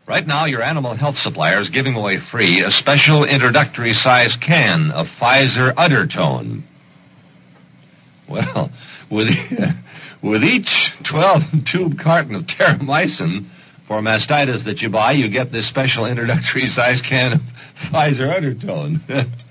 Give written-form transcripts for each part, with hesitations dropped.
Right now, your animal health supplier is giving away free a special introductory size can of Pfizer Uddertone. Well, with each 12-tube carton of terramycin for mastitis that you buy, you get this special introductory size can of Pfizer Uddertone.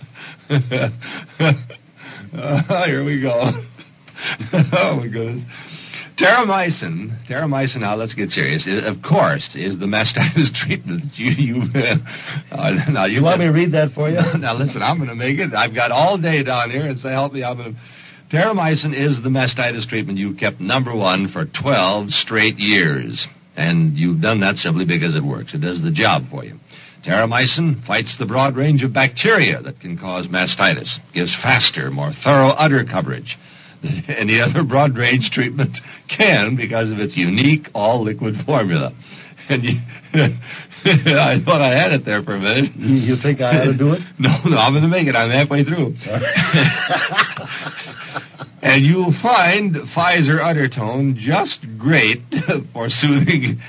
Here we go. Oh, my goodness. Terramycin, now let's get serious, of course, is the mastitis treatment that now you want me to read that for you? Now listen, I'm going to make it. I've got all day down here, and say, help me, terramycin is the mastitis treatment you've kept number one for 12 straight years. And you've done that simply because it works. It does the job for you. Terramycin fights the broad range of bacteria that can cause mastitis, gives faster, more thorough udder coverage than any other broad-range treatment can because of its unique all-liquid formula. And I thought I had it there for a minute. You think I ought to do it? No, I'm going to make it. I'm halfway through. And you'll find Pfizer Uddertone just great for soothing...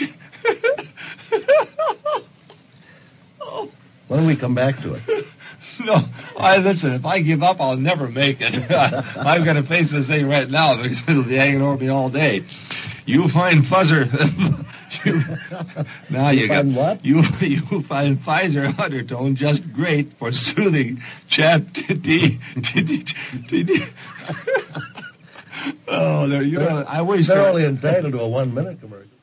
Why don't we come back to it? No, listen, if I give up, I'll never make it. I've got to face this thing right now because it'll be hanging over me all day. You find Pfizer... now you find what? You find Pfizer Uddertone just great for soothing chapped Oh, I wish they're only entitled to a 1-minute commercial.